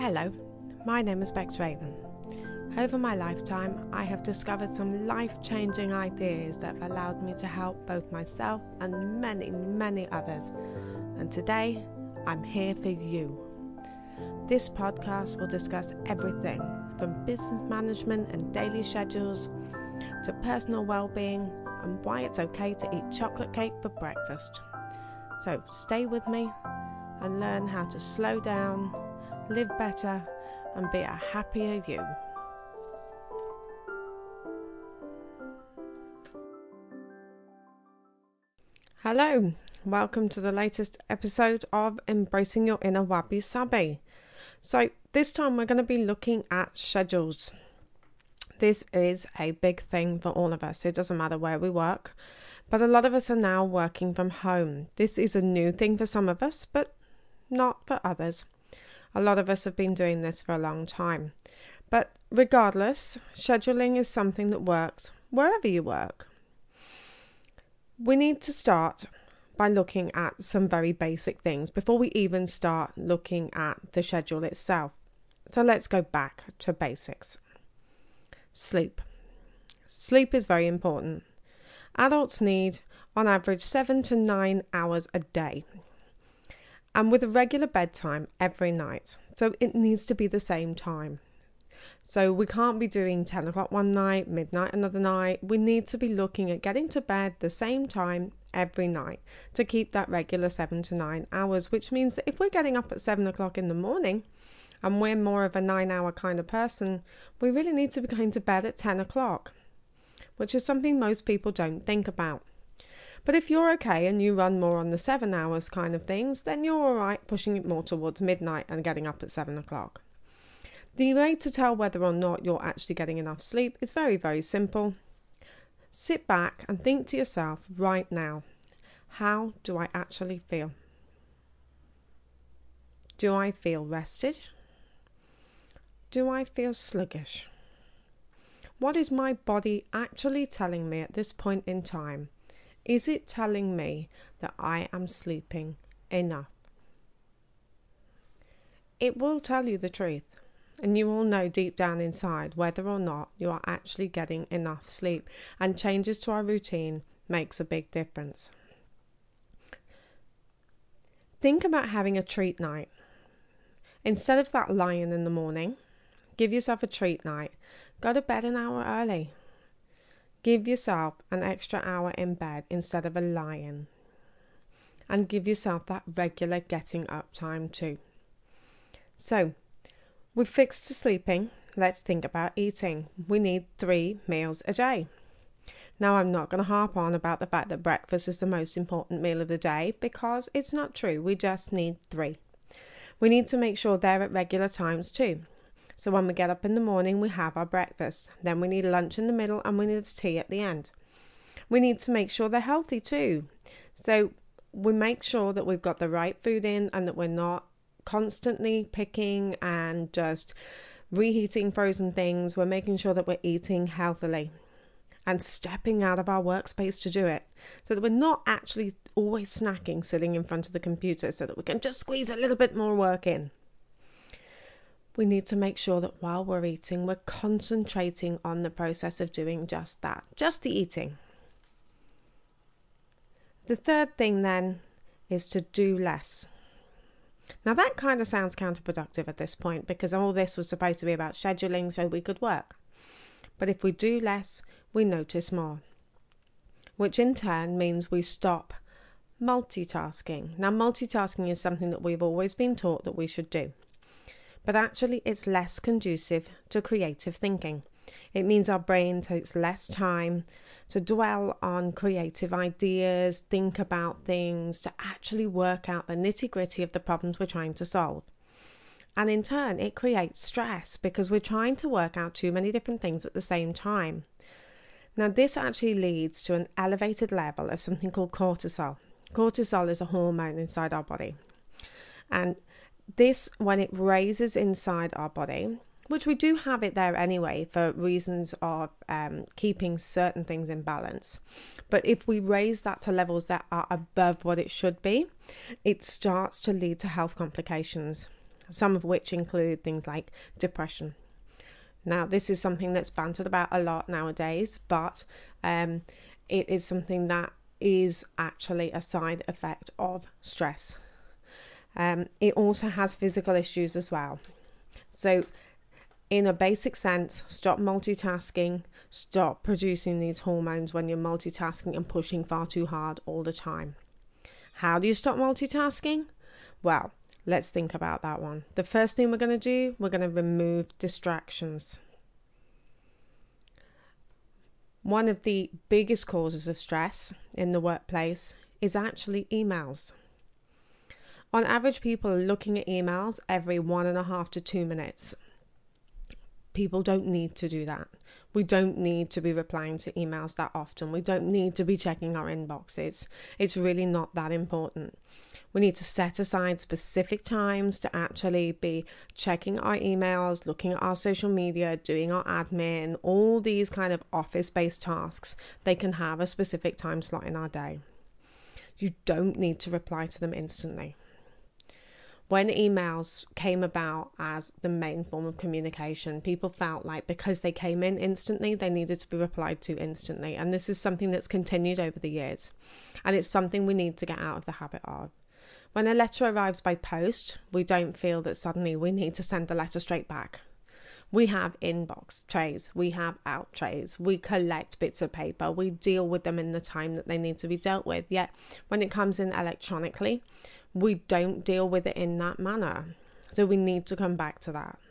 Hello, my name is Bex Raven. Over my lifetime, I have discovered some life-changing ideas that have allowed me to help both myself and many others. And today, I'm here for you. This podcast will discuss everything from business management and daily schedules to personal well-being and why it's okay to eat chocolate cake for breakfast. So stay with me and learn how to slow down, live better, and be a happier you. Hello, welcome to the latest episode of Embracing Your Inner Wabi Sabi. So this time we're going to be looking at schedules. This is a big thing for all of us. It doesn't matter where we work, but a lot of us are now working from home. This is a new thing for some of us, but not for others. A lot of us have been doing this for a long time. But regardless, scheduling is something that works wherever you work. We need to start by looking at some very basic things before we even start looking at the schedule itself. So let's go back to basics. Sleep. Sleep is very important. Adults need, on average, 7 to 9 hours a day, and with a regular bedtime every night. So it needs to be the same time. So we can't be doing 10 o'clock one night, midnight another night. We need to be looking at getting to bed the same time every night to keep that regular 7 to 9 hours, which means that if we're getting up at 7 o'clock in the morning and we're more of a 9-hour kind of person, we really need to be going to bed at 10 o'clock, which is something most people don't think about. But if you're okay and you run more on the 7 hours kind of things, then you're all right pushing it more towards midnight and getting up at 7 o'clock. The way to tell whether or not you're actually getting enough sleep is very, very simple. Sit back and think to yourself right now, how do I actually feel? Do I feel rested? Do I feel sluggish? What is my body actually telling me at this point in time? Is it telling me that I am sleeping enough? It will tell you the truth, and you will know deep down inside whether or not you are actually getting enough sleep, and changes to our routine makes a big difference. Think about having a treat night. Instead of that lying in the morning, give yourself a treat night. Go to bed an hour early. Give yourself an extra hour in bed instead of a lie-in. And give yourself that regular getting up time too. So, we've fixed to sleeping. Let's think about eating. We need 3 meals a day. Now, I'm not going to harp on about the fact that breakfast is the most important meal of the day, because it's not true. We just need 3. We need to make sure they're at regular times too. So when we get up in the morning, we have our breakfast. Then we need lunch in the middle and we need a tea at the end. We need to make sure they're healthy too. So we make sure that we've got the right food in and that we're not constantly picking and just reheating frozen things. We're making sure that we're eating healthily and stepping out of our workspace to do it, so that we're not actually always snacking, sitting in front of the computer, so that we can just squeeze a little bit more work in. We need to make sure that while we're eating, we're concentrating on the process of doing just that, just the eating. The third thing then is to do less. Now that kind of sounds counterproductive at this point, because all this was supposed to be about scheduling so we could work. But if we do less, we notice more, which in turn means we stop multitasking. Now multitasking is something that we've always been taught that we should do. But actually it's less conducive to creative thinking. It means our brain takes less time to dwell on creative ideas, think about things, to actually work out the nitty-gritty of the problems we're trying to solve. And in turn, it creates stress because we're trying to work out too many different things at the same time. Now, this actually leads to an elevated level of something called cortisol. Cortisol is a hormone inside our body. And this, when it raises inside our body, which we do have it there anyway for reasons of keeping certain things in balance. But if we raise that to levels that are above what it should be, it starts to lead to health complications. some of which include things like depression. Now, this is something that's bantered about a lot nowadays, but it is something that is actually a side effect of stress. It also has physical issues as well. So in a basic sense, stop multitasking, stop producing these hormones when you're multitasking and pushing far too hard all the time. How do you stop multitasking? Well, let's think about that one. The first thing we're going to do, we're going to remove distractions. One of the biggest causes of stress in the workplace is actually emails. On average, people are looking at emails every 1.5 to 2 minutes. People don't need to do that. We don't need to be replying to emails that often. We don't need to be checking our inboxes. It's really not that important. We need to set aside specific times to actually be checking our emails, looking at our social media, doing our admin, all these kind of office-based tasks. They can have a specific time slot in our day. You don't need to reply to them instantly. When emails came about as the main form of communication, people felt like because they came in instantly, they needed to be replied to instantly. And this is something that's continued over the years. And it's something we need to get out of the habit of. When a letter arrives by post, we don't feel that suddenly we need to send the letter straight back. We have inbox trays, we have out trays, we collect bits of paper, we deal with them in the time that they need to be dealt with. Yet when it comes in electronically, we don't deal with it in that manner. So we need to come back to that.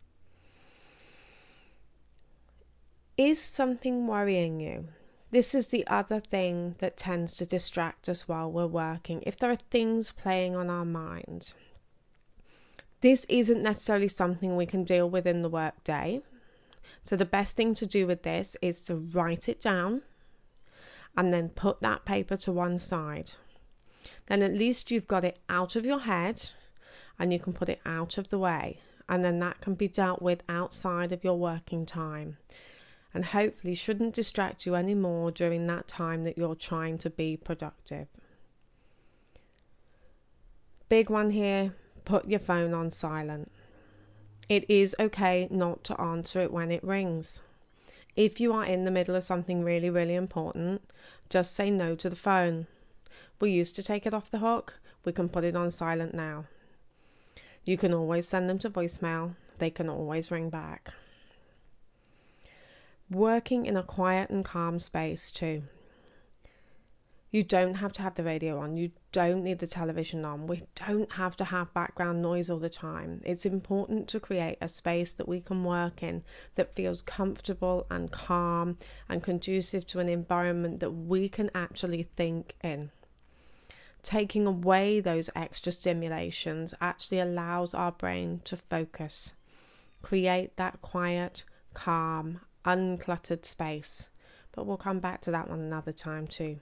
Is something worrying you? This is the other thing that tends to distract us while we're working. If there are things playing on our mind, this isn't necessarily something we can deal with in the work day. So the best thing to do with this is to write it down and then put that paper to one side. Then at least you've got it out of your head and you can put it out of the way. And then that can be dealt with outside of your working time. And hopefully shouldn't distract you anymore during that time that you're trying to be productive. Big one here, put your phone on silent. It is okay not to answer it when it rings. If you are in the middle of something really, really important, just say no to the phone. We used to take it off the hook. We can put it on silent now. You can always send them to voicemail. They can always ring back. Working in a quiet and calm space too. You don't have to have the radio on. You don't need the television on. We don't have to have background noise all the time. It's important to create a space that we can work in that feels comfortable and calm and conducive to an environment that we can actually think in. Taking away those extra stimulations actually allows our brain to focus. Create that quiet, calm, uncluttered space. But we'll come back to that one another time too.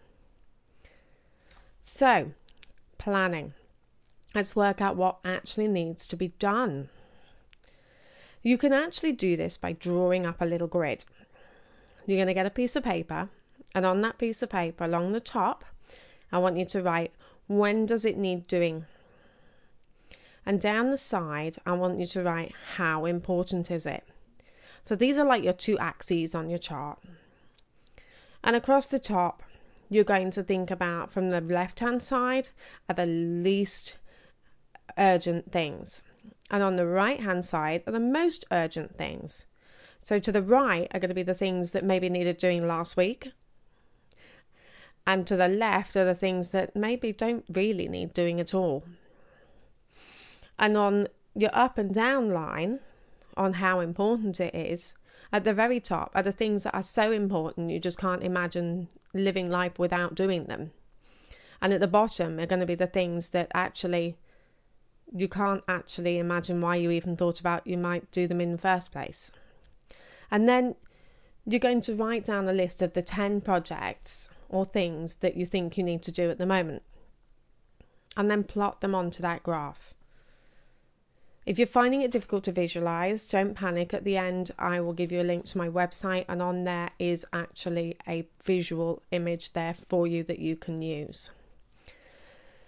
So, planning. Let's work out what actually needs to be done. You can actually do this by drawing up a little grid. You're going to get a piece of paper, and on that piece of paper along the top, I want you to write, when does it need doing? And down the side, I want you to write, how important is it? So these are like your two axes on your chart. And across the top, you're going to think about from the left-hand side are the least urgent things. And on the right-hand side are the most urgent things. So to the right are going to be the things that maybe needed doing last week. And to the left are the things that maybe don't really need doing at all. And on your up and down line, on how important it is, at the very top are the things that are so important you just can't imagine living life without doing them. And at the bottom are going to be the things that actually you can't actually imagine why you even thought about you might do them in the first place. And then you're going to write down a list of the 10 projects or things that you think you need to do at the moment. And then plot them onto that graph. If you're finding it difficult to visualize, don't panic. At the end, I will give you a link to my website, and on there is actually a visual image there for you that you can use.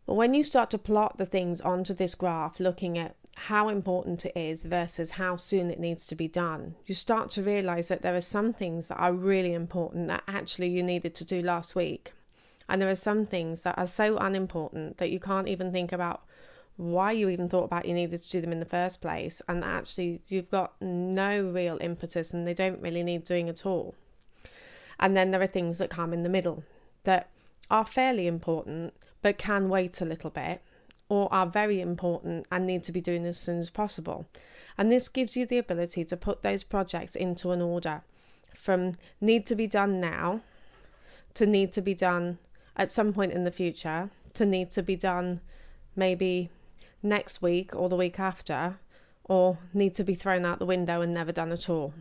But when you start to plot the things onto this graph, looking at how important it is versus how soon it needs to be done, you start to realize that there are some things that are really important that actually you needed to do last week. And there are some things that are so unimportant that you can't even think about why you even thought about you needed to do them in the first place. And actually you've got no real impetus and they don't really need doing at all. And then there are things that come in the middle that are fairly important but can wait a little bit, or are very important and need to be doing as soon as possible. And this gives you the ability to put those projects into an order from need to be done now to need to be done at some point in the future to need to be done maybe next week or the week after, or need to be thrown out the window and never done at all.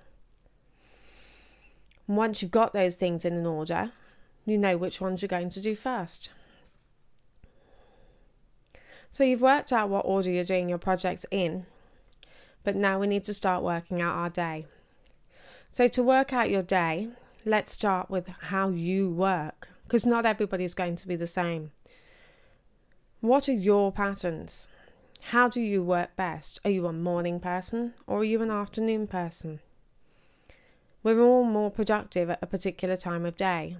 Once you've got those things in an order, you know which ones you're going to do first. So you've worked out what order you're doing your projects in, but now we need to start working out our day. So to work out your day, let's start with how you work, because not everybody's going to be the same. What are your patterns? How do you work best? Are you a morning person or are you an afternoon person? We're all more productive at a particular time of day.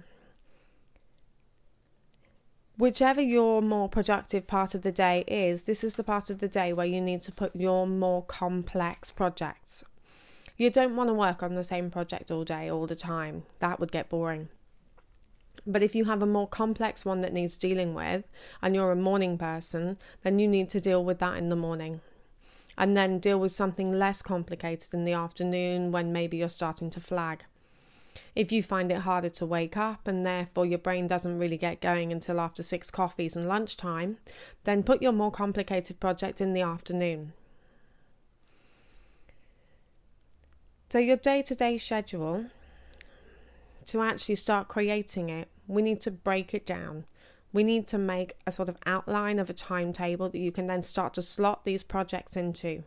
Whichever your more productive part of the day is, this is the part of the day where you need to put your more complex projects. You don't want to work on the same project all day, all the time. That would get boring. But if you have a more complex one that needs dealing with, and you're a morning person, then you need to deal with that in the morning. And then deal with something less complicated in the afternoon when maybe you're starting to flag. If you find it harder to wake up and therefore your brain doesn't really get going until after 6 coffees and lunchtime, then put your more complicated project in the afternoon. So your day-to-day schedule, to actually start creating it, we need to break it down. We need to make a sort of outline of a timetable that you can then start to slot these projects into.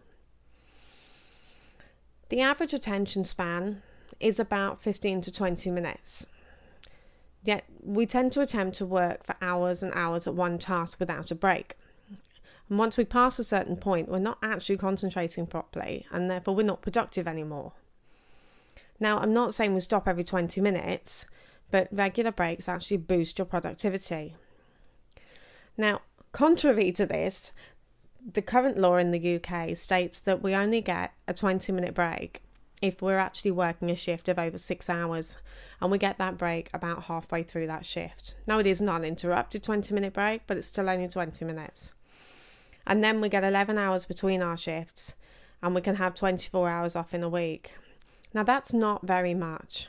The average attention span is about 15 to 20 minutes. Yet we tend to attempt to work for hours and hours at one task without a break. And once we pass a certain point, we're not actually concentrating properly, and therefore we're not productive anymore. Now, I'm not saying we stop every 20 minutes, but regular breaks actually boost your productivity. Now, contrary to this, the current law in the UK states that we only get a 20-minute break if we're actually working a shift of over 6 hours, and we get that break about halfway through that shift. Now, it is not an interrupted 20-minute break, but it's still only 20 minutes. And then we get 11 hours between our shifts, and we can have 24 hours off in a week. Now, that's not very much.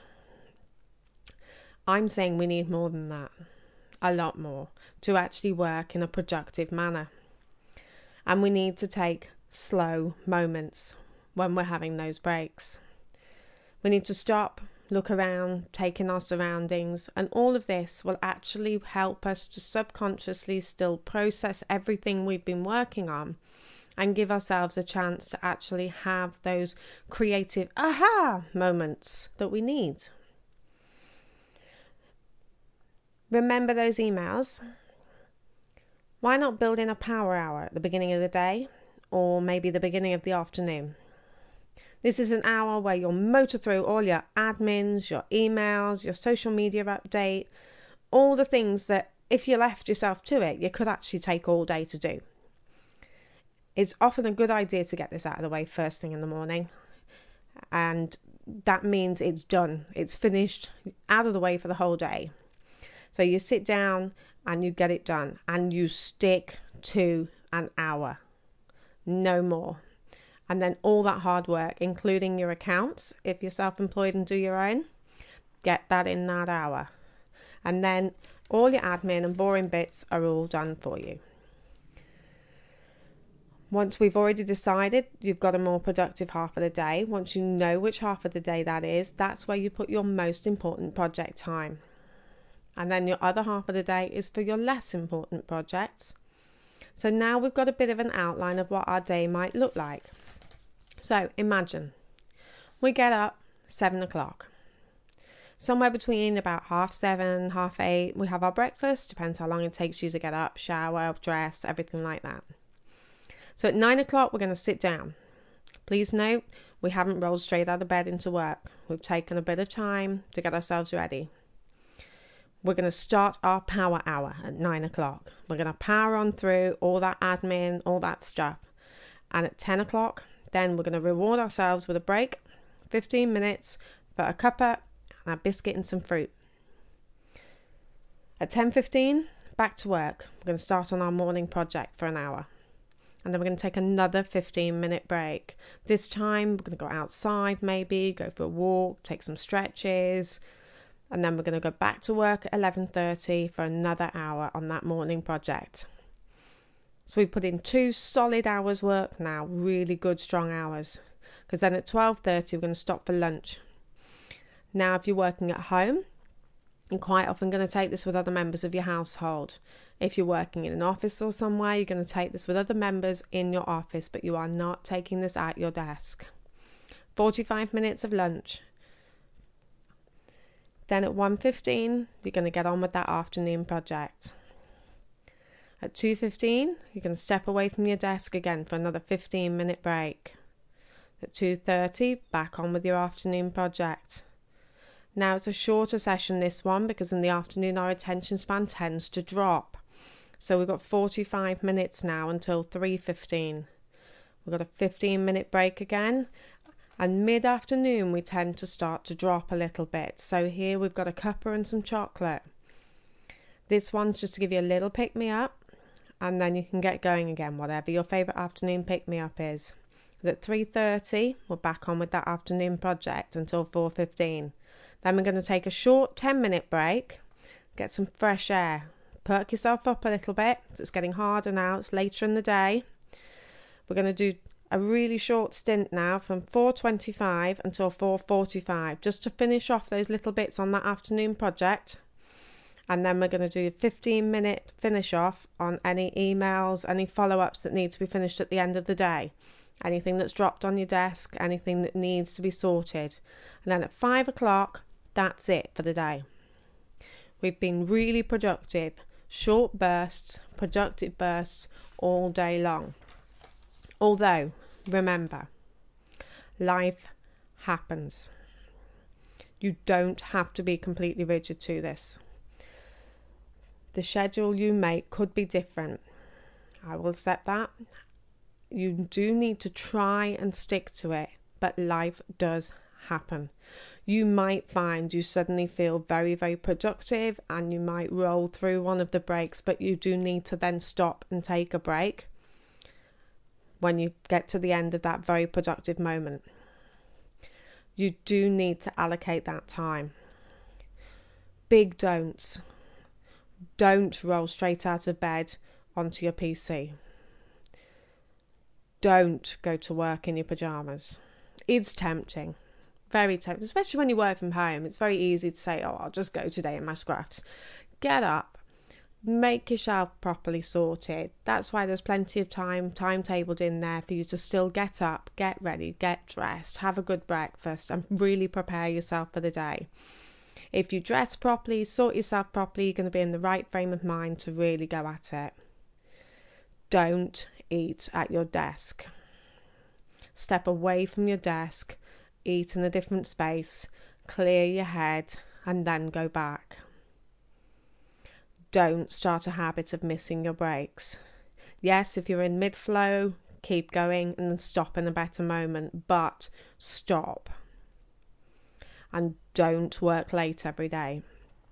I'm saying we need more than that, a lot more, to actually work in a productive manner. And we need to take slow moments when we're having those breaks. We need to stop, look around, take in our surroundings, and all of this will actually help us to subconsciously still process everything we've been working on and give ourselves a chance to actually have those creative aha moments that we need. Remember those emails? Why not build in a power hour at the beginning of the day, or maybe the beginning of the afternoon? This is an hour where you'll motor through all your admins, your emails, your social media update, all the things that if you left yourself to it, you could actually take all day to do. It's often a good idea to get this out of the way first thing in the morning. And that means it's done. It's finished, out of the way for the whole day. So you sit down and you get it done. And you stick to an hour. No more. And then all that hard work, including your accounts, if you're self-employed and do your own, get that in that hour. And then all your admin and boring bits are all done for you. Once we've already decided you've got a more productive half of the day, once you know which half of the day that is, that's where you put your most important project time. And then your other half of the day is for your less important projects. So now we've got a bit of an outline of what our day might look like. So imagine we get up 7 o'clock. somewhere between about 7:30, 8:30, we have our breakfast. Depends how long it takes you to get up, shower, dress, everything like that. So at 9 o'clock, we're going to sit down. Please note, we haven't rolled straight out of bed into work. We've taken a bit of time to get ourselves ready. We're going to start our power hour at 9 o'clock. We're going to power on through all that admin, all that stuff. And at 10 o'clock, then we're going to reward ourselves with a break, 15 minutes for a cuppa and a biscuit and some fruit. At 10:15, back to work. We're going to start on our morning project for an hour. And then we're going to take another 15-minute break. This time, we're going to go outside maybe, go for a walk, take some stretches. And then we're going to go back to work at 11:30 for another hour on that morning project. So we put in 2 solid hours work now, really good, strong hours. Because then at 12:30, we're going to stop for lunch. Now, if you're working at home, you're quite often going to take this with other members of your household. If you're working in an office or somewhere, you're going to take this with other members in your office, but you are not taking this at your desk. 45 minutes of lunch. Then at 1:15, you're going to get on with that afternoon project. At 2:15, you're going to step away from your desk again for another 15-minute break. At 2:30, back on with your afternoon project. Now it's a shorter session, this one, because in the afternoon our attention span tends to drop. So we've got 45 minutes now until 3:15. We've got a 15-minute break again. And mid-afternoon we tend to start to drop a little bit. So here we've got a cuppa and some chocolate. This one's just to give you a little pick-me-up. And then you can get going again, whatever your favourite afternoon pick-me-up is. At 3:30, we're back on with that afternoon project until 4:15. Then we're going to take a short 10-minute break, get some fresh air. Perk yourself up a little bit. It's getting harder now. It's later in the day. We're going to do a really short stint now from 4:25 until 4:45, just to finish off those little bits on that afternoon project. And then we're going to do a 15-minute finish off on any emails, any follow-ups that need to be finished at the end of the day. Anything that's dropped on your desk, anything that needs to be sorted. And then at 5 o'clock, that's it for the day. We've been really productive. Short bursts, productive bursts all day long. Although, remember, life happens. You don't have to be completely rigid to this. The schedule you make could be different. I will accept that. You do need to try and stick to it, but life does happen. You might find you suddenly feel very, very productive and you might roll through one of the breaks, but you do need to then stop and take a break when you get to the end of that very productive moment. You do need to allocate that time. Big don'ts. Don't roll straight out of bed onto your PC. Don't go to work in your pyjamas. It's tempting. Very tempting, especially when you work from home. It's very easy to say, oh, I'll just go today in my scruffs. Get up. Make yourself properly sorted. That's why there's plenty of timetabled in there for you to still get up, get ready, get dressed, have a good breakfast and really prepare yourself for the day. If you dress properly, sort yourself properly, you're going to be in the right frame of mind to really go at it. Don't eat at your desk. Step away from your desk, eat in a different space, clear your head, and then go back. Don't start a habit of missing your breaks. Yes, if you're in mid-flow, keep going and then stop in a better moment, but stop. And don't work late every day.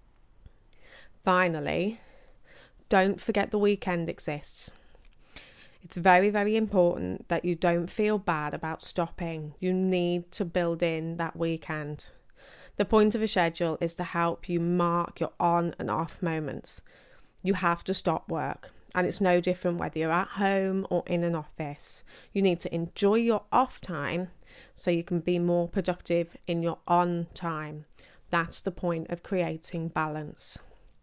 Finally, don't forget the weekend exists. It's very, very important that you don't feel bad about stopping. You need to build in that weekend. The point of a schedule is to help you mark your on and off moments. You have to stop work, and it's no different whether you're at home or in an office. You need to enjoy your off time so you can be more productive in your on time. That's the point of creating balance.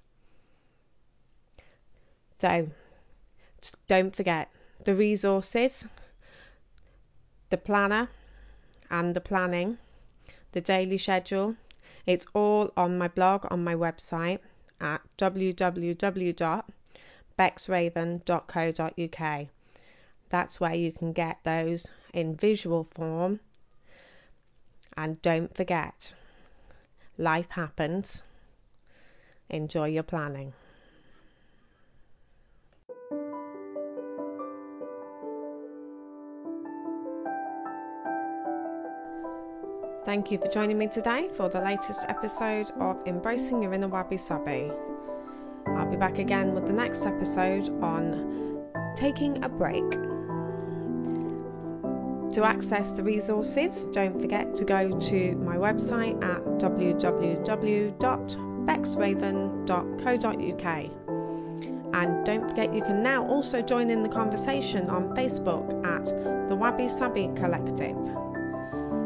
So, don't forget the resources, the planner and the planning, the daily schedule. It's all on my blog on my website at www.bexraven.co.uk. That's where you can get those in visual form. And don't forget, life happens. Enjoy your planning. Thank you for joining me today for the latest episode of Embracing Your Inner Wabi Sabi. I'll be back again with the next episode on taking a break. To access the resources, don't forget to go to my website at www.bexraven.co.uk. And don't forget you can now also join in the conversation on Facebook at the Wabi Sabi Collective.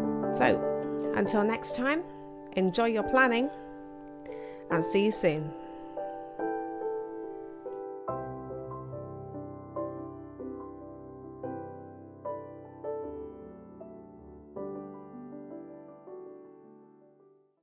So, until next time, enjoy your planning and see you soon.